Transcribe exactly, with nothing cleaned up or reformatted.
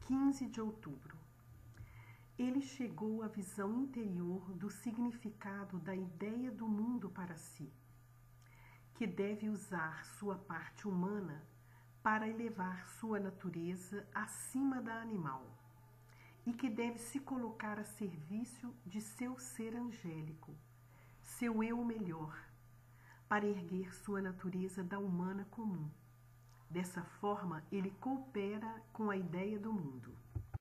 quinze de outubro. Ele chegou à visão interior do significado da ideia do mundo para si, que deve usar sua parte humana para elevar sua natureza acima da animal, e que deve se colocar a serviço de seu ser angélico, seu eu melhor, para erguer sua natureza da humana comum. Dessa forma, ele coopera com a ideia do mundo.